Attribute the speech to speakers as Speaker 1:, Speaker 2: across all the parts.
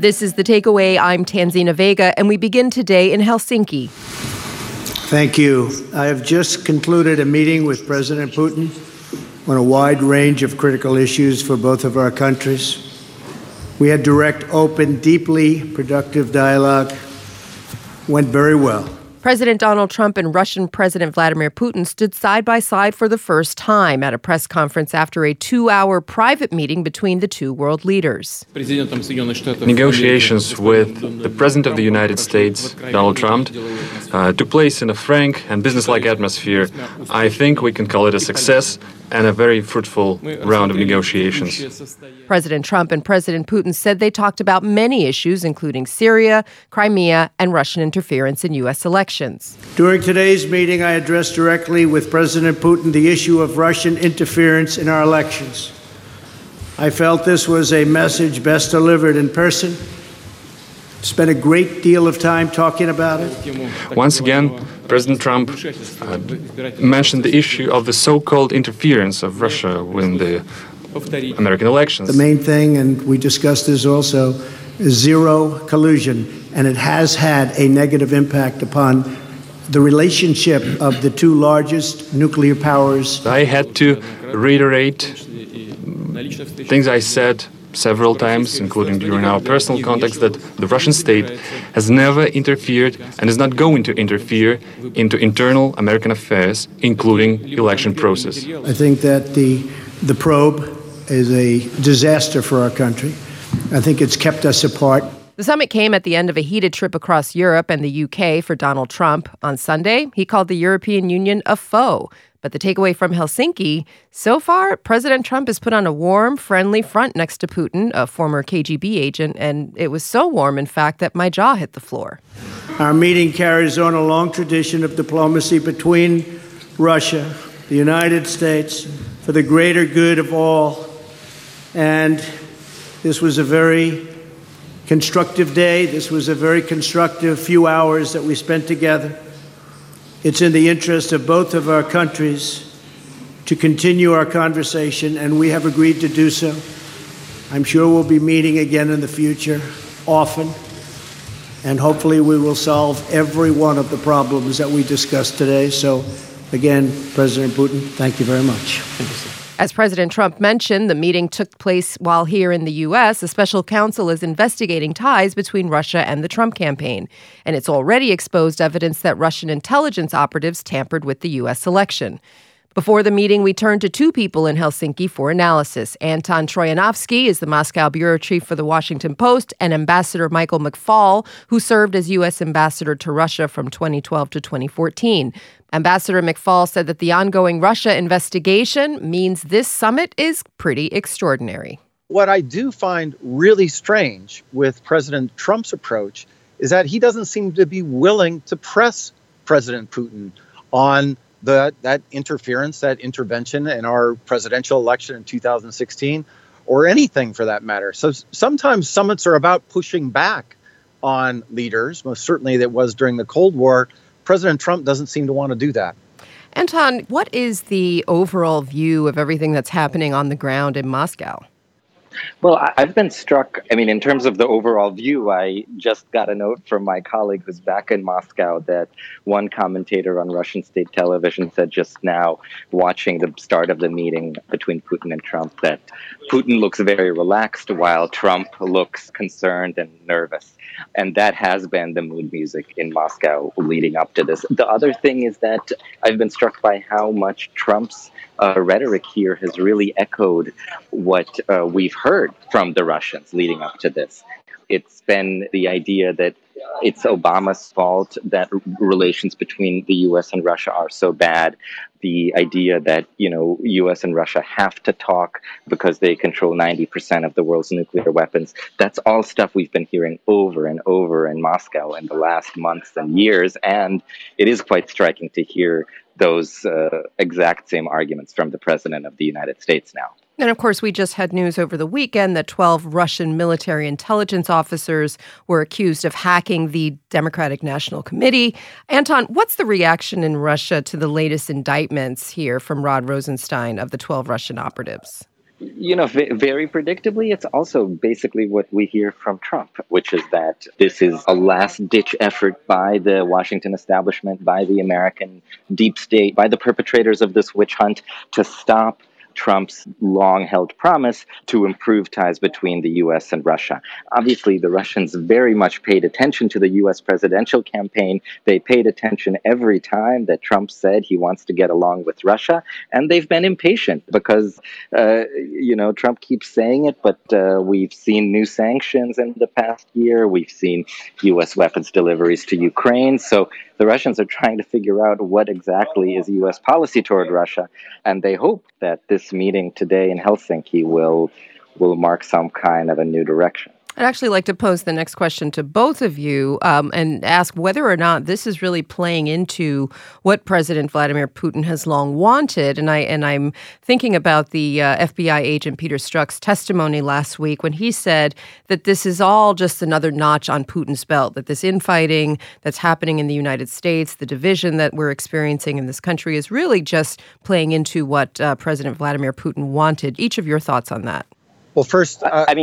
Speaker 1: This is The Takeaway. I'm Tanzina Vega, and we begin today in Helsinki.
Speaker 2: Thank you. I have just concluded a meeting with President Putin on a wide range of critical issues for both of our countries. We had direct, open, deeply productive dialogue. Went very well.
Speaker 1: President Donald Trump and Russian President Vladimir Putin stood side by side for the first time at a press conference after a 2-hour private meeting between the two world leaders.
Speaker 3: Negotiations with the President of the United States, Donald Trump, took place in a frank and businesslike atmosphere. I think we can call it a success and a very fruitful round of negotiations.
Speaker 1: President Trump and President Putin said they talked about many issues, including Syria, Crimea, and Russian interference in U.S. elections.
Speaker 2: During today's meeting, I addressed directly with President Putin the issue of Russian interference in our elections. I felt this was a message best delivered in person. Spent a great deal of time talking about it.
Speaker 3: Once again, President Trump mentioned the issue of the so-called interference of Russia in the American elections.
Speaker 2: The main thing, and we discussed this also, is zero collusion, and it has had a negative impact upon the relationship of the two largest nuclear powers.
Speaker 3: I had to reiterate things I said several times, including during our personal contacts, that the Russian state has never interfered and is not going to interfere into internal American affairs, including election process.
Speaker 2: I think that the probe is a disaster for our country. I think it's kept us apart.
Speaker 1: The summit came at the end of a heated trip across Europe and the UK for Donald Trump. On Sunday, he called the European Union a foe. But the takeaway from Helsinki, so far, President Trump has put on a warm, friendly front next to Putin, a former KGB agent, and it was so warm, in fact, that my jaw hit the floor.
Speaker 2: Our meeting carries on a long tradition of diplomacy between Russia, the United States, for the greater good of all. And this was a very constructive day. This was a very constructive few hours that we spent together. It's in the interest of both of our countries to continue our conversation, and we have agreed to do so. I'm sure we'll be meeting again in the future, often, and hopefully we will solve every one of the problems that we discussed today. So, again, President Putin, thank you very much.
Speaker 1: As President Trump mentioned, the meeting took place while here in the U.S. A special counsel is investigating ties between Russia and the Trump campaign, and it's already exposed evidence that Russian intelligence operatives tampered with the U.S. election. Before the meeting, we turned to two people in Helsinki for analysis. Anton Troyanovsky is the Moscow bureau chief for The Washington Post, and Ambassador Michael McFaul, who served as U.S. ambassador to Russia from 2012 to 2014. Ambassador McFaul said that the ongoing Russia investigation means this summit is pretty extraordinary.
Speaker 4: What I do find really strange with President Trump's approach is that he doesn't seem to be willing to press President Putin on that interference, that intervention in our presidential election in 2016, or anything for that matter. So sometimes summits are about pushing back on leaders. Most certainly that was during the Cold War. President Trump doesn't seem to want to do that.
Speaker 1: Anton, what is the overall view of everything that's happening on the ground in Moscow?
Speaker 5: Well, I've been struck. I mean, in terms of the overall view, I just got a note from my colleague who's back in Moscow that one commentator on Russian state television said just now, watching the start of the meeting between Putin and Trump, that Putin looks very relaxed while Trump looks concerned and nervous. And that has been the mood music in Moscow leading up to this. The other thing is that I've been struck by how much Trump's rhetoric here has really echoed what we've heard from the Russians leading up to this. It's been the idea that it's Obama's fault that relations between the U.S. and Russia are so bad. The idea that, U.S. and Russia have to talk because they control 90% of the world's nuclear weapons. That's all stuff we've been hearing over and over in Moscow in the last months and years. And it is quite striking to hear those exact same arguments from the President of the United States now.
Speaker 1: And of course, we just had news over the weekend that 12 Russian military intelligence officers were accused of hacking the Democratic National Committee. Anton, what's the reaction in Russia to the latest indictments here from Rod Rosenstein of the 12 Russian operatives?
Speaker 5: Very predictably, it's also basically what we hear from Trump, which is that this is a last-ditch effort by the Washington establishment, by the American deep state, by the perpetrators of this witch hunt to stop Trump's long-held promise to improve ties between the U.S. and Russia. Obviously, the Russians very much paid attention to the U.S. presidential campaign. They paid attention every time that Trump said he wants to get along with Russia, and they've been impatient because, Trump keeps saying it, but we've seen new sanctions in the past year. We've seen U.S. weapons deliveries to Ukraine. So the Russians are trying to figure out what exactly is U.S. policy toward Russia, and they hope that this meeting today in Helsinki will mark some kind of a new direction.
Speaker 1: I'd actually like to pose the next question to both of you and ask whether or not this is really playing into what President Vladimir Putin has long wanted. And I'm thinking about the FBI agent Peter Strzok's testimony last week when he said that this is all just another notch on Putin's belt, that this infighting that's happening in the United States, the division that we're experiencing in this country is really just playing into what President Vladimir Putin wanted. Each of your thoughts on that?
Speaker 4: Well, first,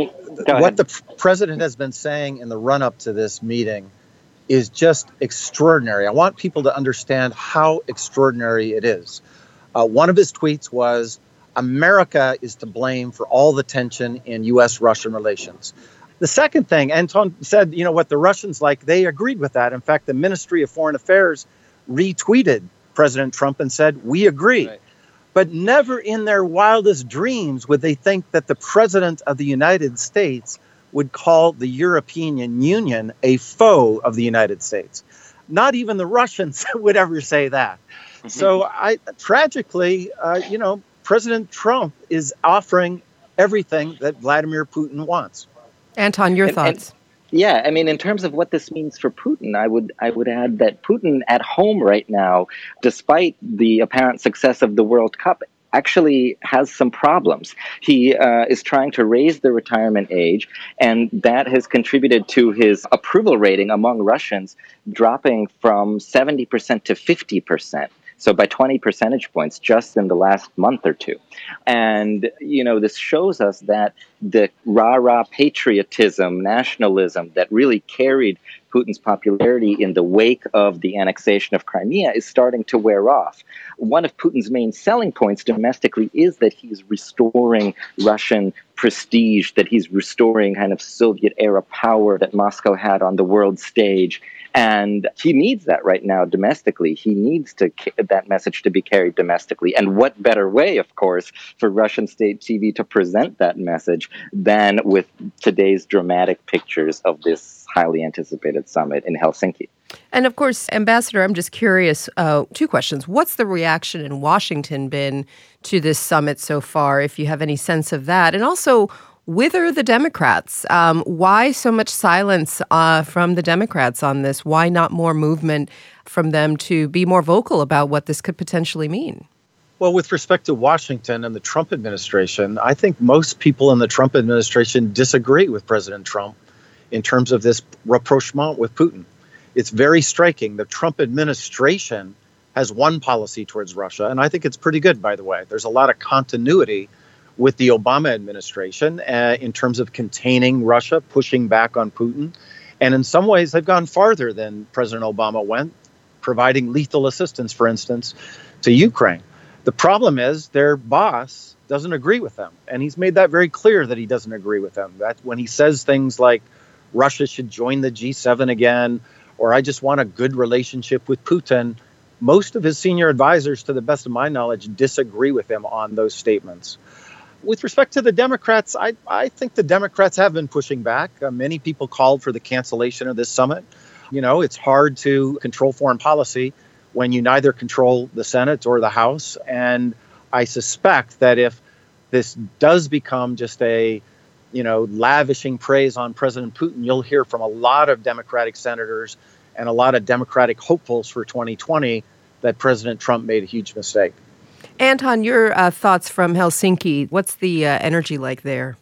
Speaker 5: what
Speaker 4: the president has been saying in the run-up to this meeting is just extraordinary. I want people to understand how extraordinary it is. One of his tweets was, America is to blame for all the tension in U.S.-Russian relations. The second thing, Anton said, what the Russians like, they agreed with that. In fact, the Ministry of Foreign Affairs retweeted President Trump and said, we agree. Right. But never in their wildest dreams would they think that the president of the United States would call the European Union a foe of the United States. Not even the Russians would ever say that. Mm-hmm. So tragically, President Trump is offering everything that Vladimir Putin wants.
Speaker 1: Anton, your thoughts?
Speaker 5: Yeah, in terms of what this means for Putin, I would add that Putin at home right now, despite the apparent success of the World Cup, actually has some problems. He is trying to raise the retirement age, and that has contributed to his approval rating among Russians dropping from 70% to 50%. So by 20 percentage points just in the last month or two. And, this shows us that the rah-rah patriotism, nationalism that really carried Putin's popularity in the wake of the annexation of Crimea is starting to wear off. One of Putin's main selling points domestically is that he's restoring Russian prestige, that he's restoring kind of Soviet-era power that Moscow had on the world stage. And he needs that right now domestically. He needs that message to be carried domestically. And what better way, of course, for Russian state TV to present that message than with today's dramatic pictures of this highly anticipated summit in Helsinki.
Speaker 1: And of course, Ambassador, I'm just curious, two questions. What's the reaction in Washington been to this summit so far, if you have any sense of that? And also, whither the Democrats? Why so much silence from the Democrats on this? Why not more movement from them to be more vocal about what this could potentially mean?
Speaker 4: Well, with respect to Washington and the Trump administration, I think most people in the Trump administration disagree with President Trump in terms of this rapprochement with Putin. It's very striking. The Trump administration has one policy towards Russia, and I think it's pretty good, by the way. There's a lot of continuity with the Obama administration in terms of containing Russia, pushing back on Putin. And in some ways, they've gone farther than President Obama went, providing lethal assistance, for instance, to Ukraine. The problem is their boss doesn't agree with them. And he's made that very clear that he doesn't agree with them. That when he says things like Russia should join the G7 again, or I just want a good relationship with Putin, most of his senior advisors, to the best of my knowledge, disagree with him on those statements. With respect to the Democrats, I think the Democrats have been pushing back. Many people called for the cancellation of this summit. It's hard to control foreign policy when you neither control the Senate or the House. And I suspect that if this does become just a, lavishing praise on President Putin, you'll hear from a lot of Democratic senators and a lot of Democratic hopefuls for 2020 that President Trump made a huge mistake.
Speaker 1: Anton, your thoughts from Helsinki. What's the energy like there?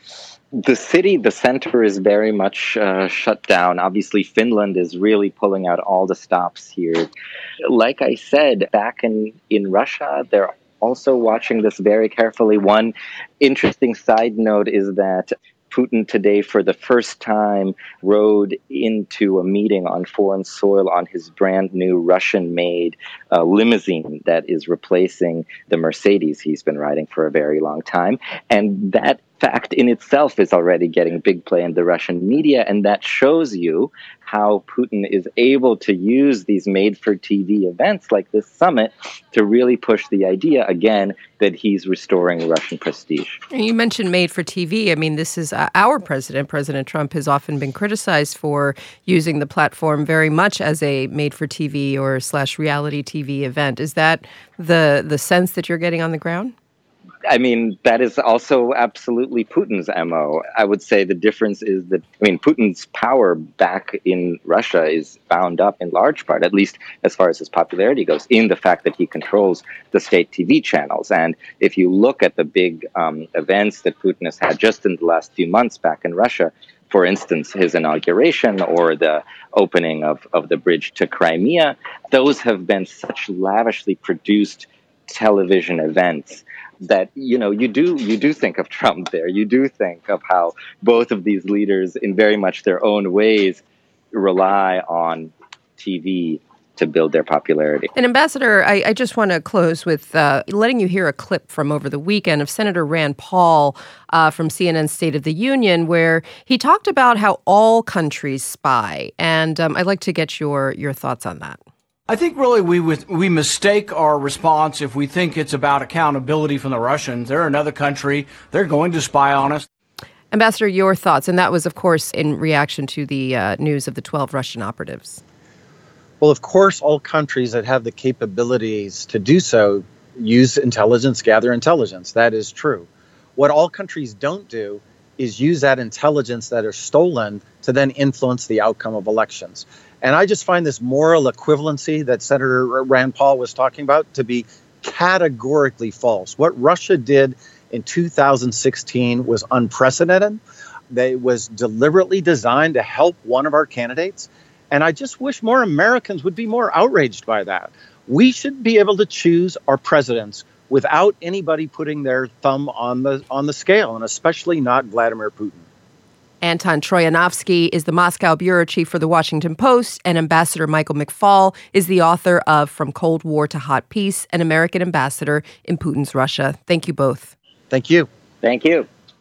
Speaker 5: The city, the center is very much shut down. Obviously, Finland is really pulling out all the stops here. Like I said, back in Russia, there also watching this very carefully. One interesting side note is that Putin today, for the first time, rode into a meeting on foreign soil on his brand new Russian-made limousine that is replacing the Mercedes he's been riding for a very long time. And that fact in itself is already getting big play in the Russian media, and that shows you how Putin is able to use these made-for-TV events like this summit to really push the idea, again, that he's restoring Russian prestige.
Speaker 1: You mentioned made-for-TV. I mean, this is our president. President Trump has often been criticized for using the platform very much as a made-for-TV or / reality TV event. Is that the sense that you're getting on the ground?
Speaker 5: I mean, that is also absolutely Putin's MO. I would say the difference is that, Putin's power back in Russia is bound up in large part, at least as far as his popularity goes, in the fact that he controls the state TV channels. And if you look at the big events that Putin has had just in the last few months back in Russia, for instance, his inauguration or the opening of the bridge to Crimea, those have been such lavishly produced television events that, you do think of Trump there. You do think of how both of these leaders, in very much their own ways, rely on TV to build their popularity.
Speaker 1: And Ambassador, I just want to close with letting you hear a clip from over the weekend of Senator Rand Paul from CNN's State of the Union, where he talked about how all countries spy. And I'd like to get your thoughts on that.
Speaker 6: I think really we mistake our response if we think it's about accountability from the Russians. They're another country. They're going to spy on us.
Speaker 1: Ambassador, your thoughts. And that was, of course, in reaction to the news of the 12 Russian operatives.
Speaker 4: Well, of course, all countries that have the capabilities to do so use intelligence, gather intelligence. That is true. What all countries don't do is use that intelligence that is stolen to then influence the outcome of elections. And I just find this moral equivalency that Senator Rand Paul was talking about to be categorically false. What Russia did in 2016 was unprecedented. It was deliberately designed to help one of our candidates. And I just wish more Americans would be more outraged by that. We should be able to choose our presidents without anybody putting their thumb on the scale, and especially not Vladimir Putin.
Speaker 1: Anton Troyanovsky is the Moscow bureau chief for The Washington Post, and Ambassador Michael McFaul is the author of From Cold War to Hot Peace, an American ambassador in Putin's Russia. Thank you both.
Speaker 4: Thank you.
Speaker 5: Thank you.